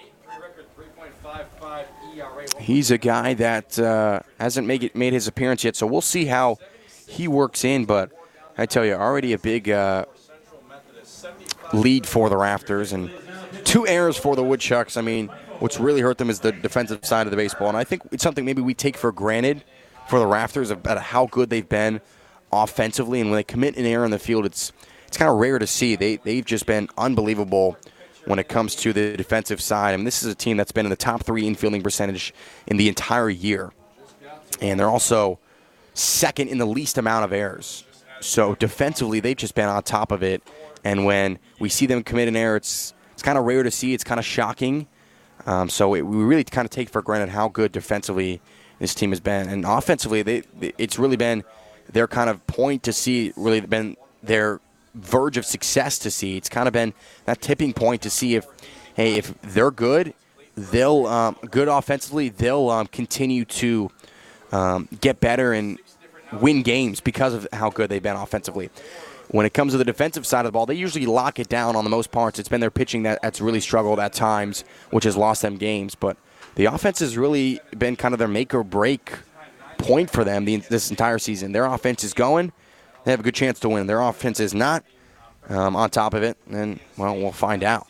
he's a guy that uh, hasn't make it, made his appearance yet, so we'll see how he works in. But I tell you, already a big uh, lead for the Rafters, and two errors for the Woodchucks. I mean, what's really hurt them is the defensive side of the baseball, and I think it's something maybe we take for granted for the Rafters about how good they've been offensively, and when they commit an error in the field, it's it's kind of rare to see. They, they've just been unbelievable when it comes to the defensive side. I mean, this is a team that's been in the top three infielding percentage in the entire year. And they're also second in the least amount of errors. So defensively, they've just been on top of it. And when we see them commit an error, it's it's kind of rare to see. It's kind of shocking. Um, so it, we really kind of take for granted how good defensively this team has been. And offensively, they, it's really been their kind of point to see, really been their verge of success to see. It's kind of been that tipping point to see if, hey, if they're good, they'll um, good offensively, they'll um, continue to um, get better and win games because of how good they've been offensively. When it comes to the defensive side of the ball, they usually lock it down on the most parts. It's been their pitching that, that's really struggled at times, which has lost them games. But the offense has really been kind of their make or break point for them the, this entire season. Their offense is going, they have a good chance to win. Their offense is not um, on top of it, and, well, we'll find out.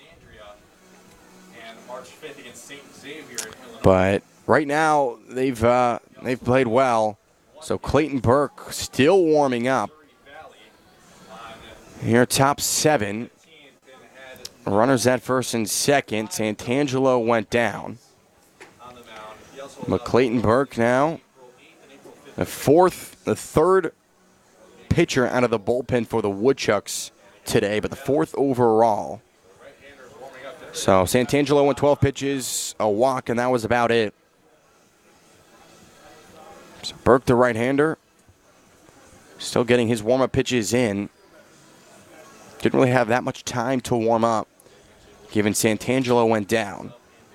But right now, they've uh, they've played well. So Clayton Burke still warming up. Here, top seven. Runners at first and second. Santangelo went down. But Clayton Burke now, the fourth, the third pitcher out of the bullpen for the Woodchucks today, but the fourth overall. So Santangelo went twelve pitches, a walk, and that was about it. So Burke, the right-hander, still getting his warm-up pitches in. Didn't really have that much time to warm up, given Santangelo went down.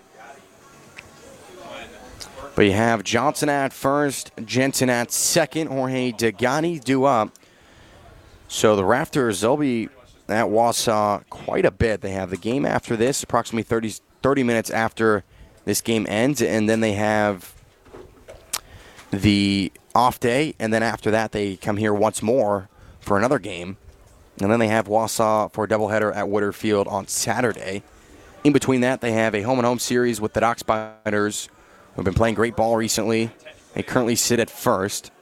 But you have Johnson at first, Jensen at second, Jorge Degani due up. So the Raptors, they'll be at Wausau quite a bit. They have the game after this, approximately thirty, thirty minutes after this game ends, and then they have the off day, and then after that they come here once more for another game. And then they have Wausau for a doubleheader at Woodard Field on Saturday. In between that, they have a home-and-home series with the Dock Spiders, who have been playing great ball recently. They currently sit at first.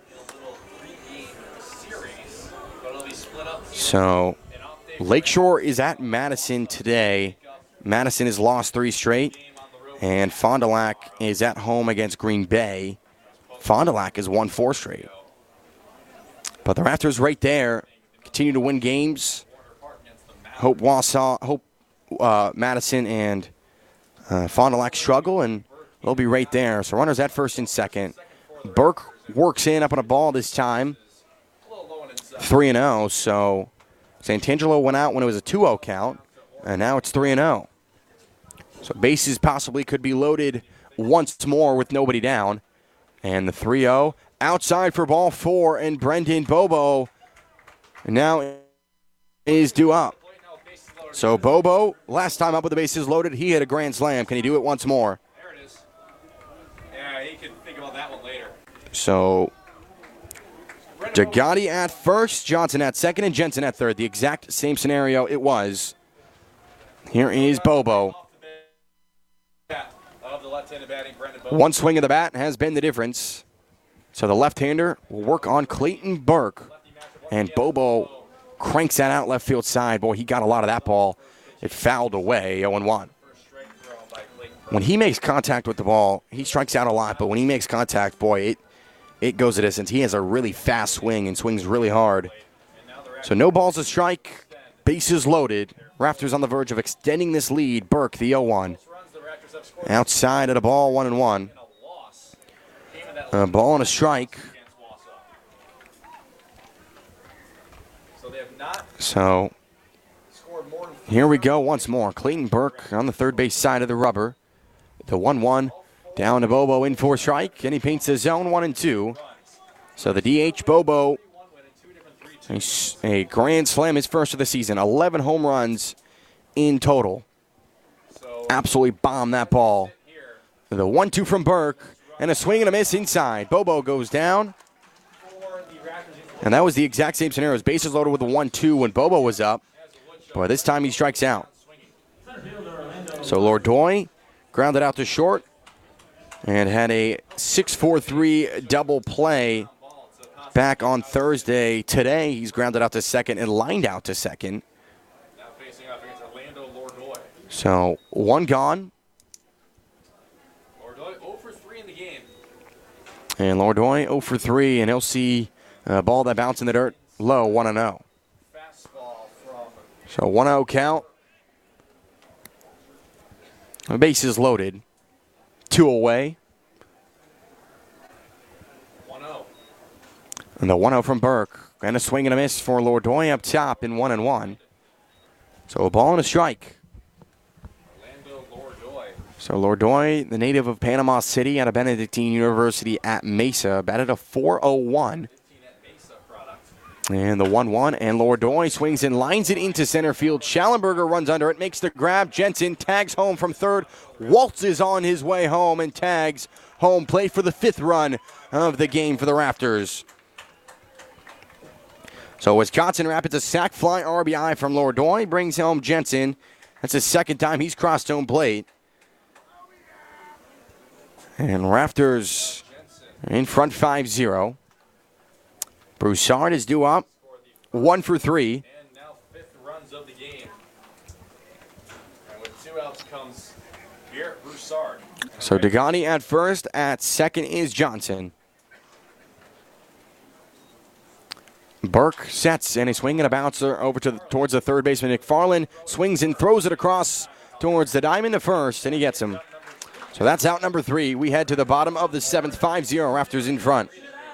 So Lakeshore is at Madison today. Madison has lost three straight. And Fond du Lac is at home against Green Bay. Fond du Lac has won four straight. But the Raptors right there continue to win games. Hope Wausau, hope uh, Madison and uh, Fond du Lac struggle, and they'll be right there. So runners at first and second. Burke works in up on a ball this time. three and oh, so Santangelo went out when it was a two oh count, and now it's three and oh. So bases possibly could be loaded once more with nobody down. And the three oh outside for ball four, and Brendan Bobo now is due up. So Bobo, last time up with the bases loaded, he hit a grand slam. Can he do it once more? There it is. Yeah, he can think about that one later. So Degani at first, Johnson at second, and Jensen at third. The exact same scenario it was. Here is Bobo. One swing of the bat has been the difference. So the left-hander will work on Clayton Burke. And Bobo cranks that out left field side. Boy, he got a lot of that ball. It fouled away, oh and one. When he makes contact with the ball, he strikes out a lot. But when he makes contact, boy, it, it goes a distance. He has a really fast swing and swings really hard. So no balls to strike. Bases loaded. Raptors on the verge of extending this lead. Burke, the oh one. Outside at a ball, one and one. A ball and a strike. So here we go once more. Clayton Burke on the third base side of the rubber. The one one down to Bobo in for strike, and he paints the zone one and two. So the D H Bobo, a, a grand slam, his first of the season. eleven home runs in total. Absolutely bombed that ball. The one two from Burke, and a swing and a miss inside. Bobo goes down. And that was the exact same scenario. His bases loaded with a one two when Bobo was up. Boy, this time he strikes out. So Lordoy grounded out to short and had a six four three double play back on Thursday. Today, he's grounded out to second and lined out to second. So one gone. And Lourdoy oh for three, and he'll see a ball that bounced in the dirt low, one and oh. So one oh count. The base is loaded. Two away. And the one oh from Burke. And a swing and a miss for Lourdoy up top in one and one. So a ball and a strike. So Lourdoy, the native of Panama City out of Benedictine University at Mesa, batted a four oh one. And the one one, and Lourdoy swings and lines it into center field. Schallenberger runs under it, makes the grab. Jensen tags home from third, waltzes on his way home and tags home plate for the fifth run of the game for the Raptors. So Wisconsin Rapids, a sac fly R B I from Lourdoy, brings home Jensen. That's the second time he's crossed home plate. And Raptors in front five zero. Broussard is due up, one for three. And now fifth runs of the game. And with two outs comes Garrett Broussard. So Degani at first, at second is Johnson. Burke sets, and a swing and a bouncer over to the, towards the third baseman. McFarland swings and throws it across towards the diamond to first, and he gets him. So that's out number three. We head to the bottom of the seventh, five zero, Raptors in front.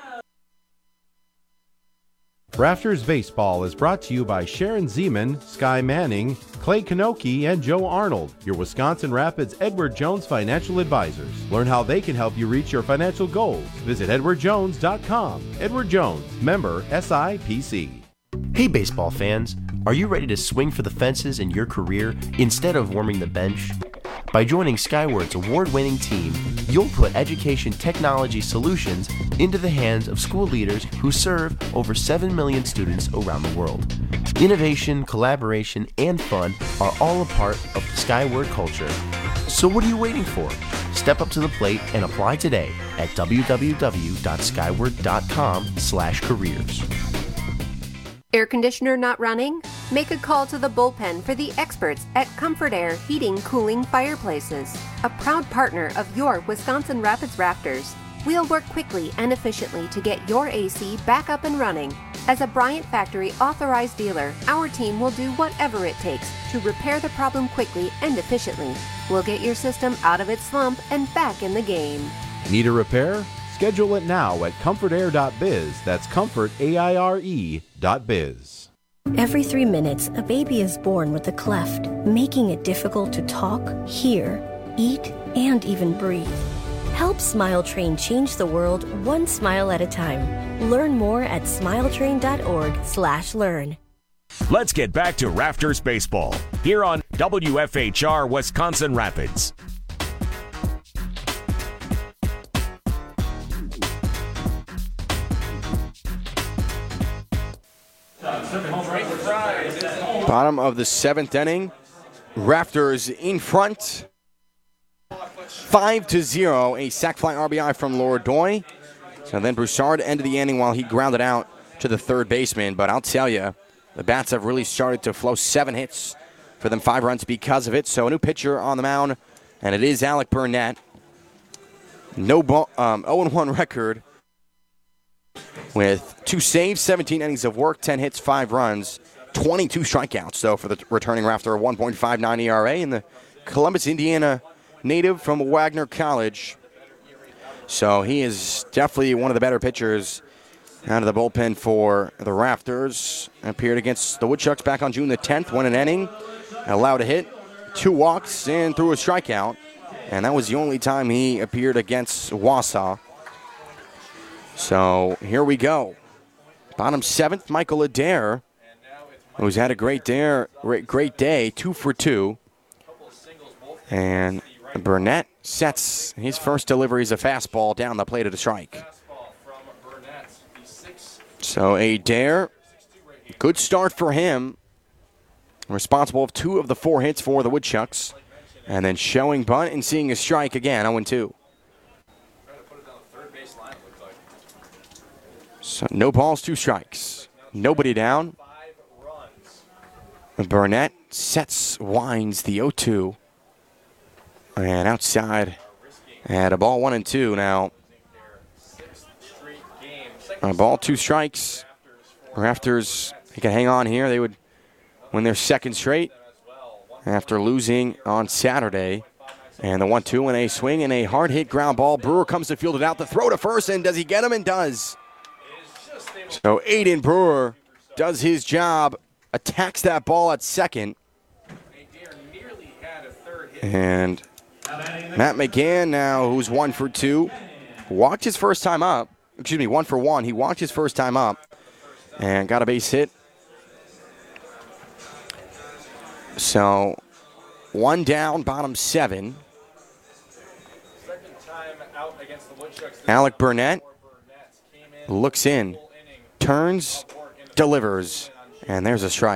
Rafters Baseball is brought to you by Sharon Zeman, Sky Manning, Clay Kanoki, and Joe Arnold, your Wisconsin Rapids Edward Jones financial advisors. Learn how they can help you reach your financial goals. Visit edward jones dot com. Edward Jones, member S I P C. Hey baseball fans, are you ready to swing for the fences in your career instead of warming the bench? By joining Skyward's award-winning team, you'll put education technology solutions into the hands of school leaders who serve over seven million students around the world. Innovation, collaboration, and fun are all a part of the Skyward culture. So what are you waiting for? Step up to the plate and apply today at w w w dot skyward dot com slash careers. Air conditioner not running? Make a call to the bullpen for the experts at Comfort Air Heating, Cooling, Fireplaces, a proud partner of your Wisconsin Rapids Raptors. We'll work quickly and efficiently to get your A C back up and running. As a Bryant Factory authorized dealer, our team will do whatever it takes to repair the problem quickly and efficiently. We'll get your system out of its slump and back in the game. Need a repair? Schedule it now at comfort air dot biz. That's comfort, A I R E, dot biz. Every three minutes, a baby is born with a cleft, making it difficult to talk, hear, eat, and even breathe. Help Smile Train change the world one smile at a time. Learn more at smiletrain dot org slash learn. Let's get back to Raptors baseball here on W F H R Wisconsin Rapids. Bottom of the seventh inning. Raptors in front. Five to zero. A sac fly R B I from Lourdoy. So then Broussard ended the inning while he grounded out to the third baseman. But I'll tell you, the bats have really started to flow. Seven hits for them, five runs because of it. So a new pitcher on the mound, and it is Alec Burnett. No ball, um, oh and one record with two saves, seventeen innings of work, ten hits, five runs, twenty-two strikeouts, though, for the returning Rafter, a one point five nine E R A, and the Columbus, Indiana native from Wagner College. So he is definitely one of the better pitchers out of the bullpen for the Raptors. Appeared against the Woodchucks back on June the tenth, won an inning, allowed a hit, two walks, and threw a strikeout. And that was the only time he appeared against Wausau. So here we go. Bottom seventh, Michael Adair, who's had a great day, great day, two for two. And Burnett sets his first delivery as a fastball down the plate at a strike. So Adair, good start for him. Responsible of two of the four hits for the Woodchucks. And then showing bunt and seeing a strike again, oh and two. So no balls, two strikes. Nobody down. Burnett sets, winds the oh two. And outside at a ball one and two. Now, A ball, two strikes. Rafters, they can hang on here. They would win their second straight after losing on Saturday. And the one two and a swing and a hard hit ground ball. Brewer comes to field it out. The throw to first, and does he get him? And does. So Aiden Brewer does his job, attacks that ball at second. And Matt McGann now, who's one for two, walked his first time up. Excuse me, one for one. He walked his first time up and got a base hit. So one down, bottom seven. Alec Burnett looks in, turns, delivers, and there's a strike.